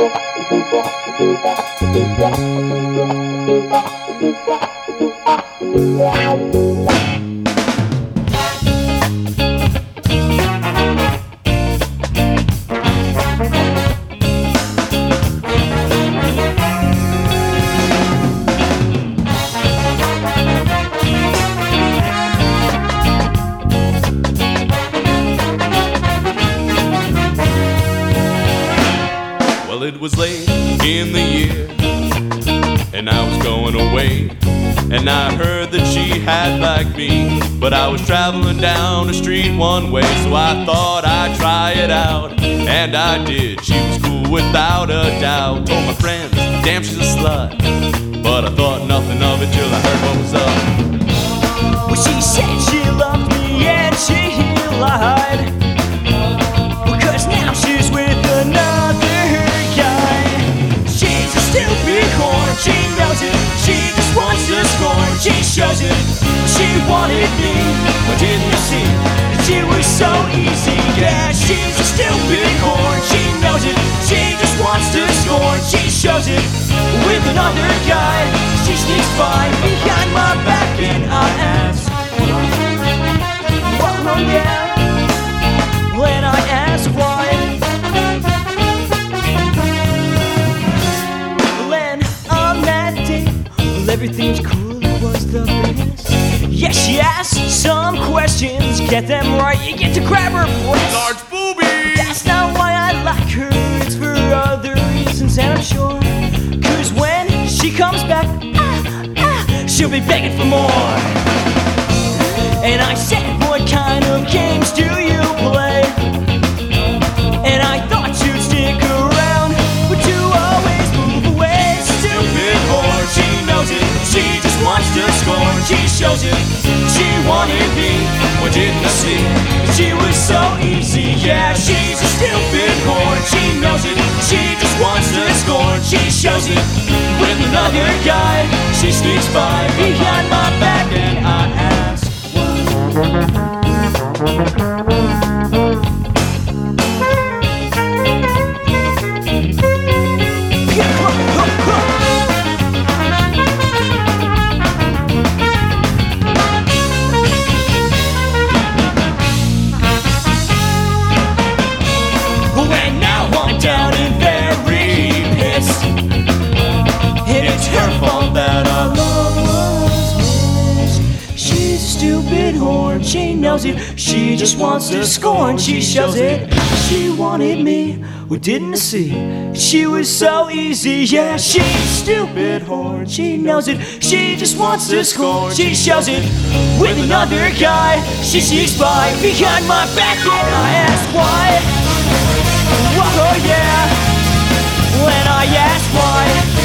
Well, it was late in the year, and I was going away, and I heard that she had liked me, but I was traveling down the street one way, so I thought I'd try it out, and I did. She was cool without a doubt. Told my friends, damn, she's a slut, but I thought nothing of it till I heard what was up. Well, she said she loved me and she lied, because now she's with another guy. She's a stupid whore, she knows it. She just wants to scorn, she shows it. She wanted me, but didn't you see that she was so easy? Yeah, she's a stupid whore, she knows it. She just wants to scorn, she shows it. With another guy, she sneaks by behind my back and I ask, oh yeah, when I ask why. When on that day, well, everything's cool, it was the best. Yeah, she asked some questions, get them right, you get to grab her breast. Large boobies! That's not why I like her, it's for other reasons, and I'm sure, 'cause when she comes back, she'll be begging for more. And I said, what kind of games do you play? And I thought you'd stick around, but you always move away. Stupid whore, she knows it. She just wants to scorn, she shows it. She wanted me, what didn't I see? She was so easy, yeah, she's a stupid whore. She knows it. She just wants to scorn, she shows it. With another guy, she sneaks by behind my back and I ask, when now I'm down and very pissed, and it's her fault that our love was missed. She's a stupid whore, she knows it. She just wants to scorn, she shows it. She wanted me, what didn't I see? She was so easy, yeah, she's a stupid whore, she knows it. She just wants to scorn, she shows it. With another guy, she sneaks by behind my back and I ask why. Oh yeah, when I ask why.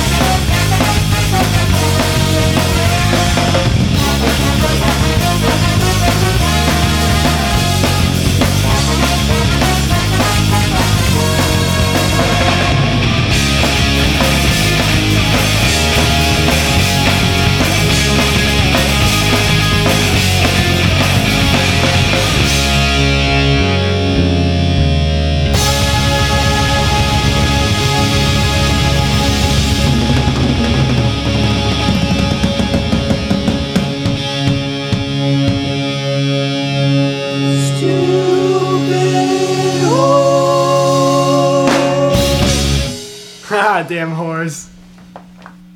Ah, damn whores.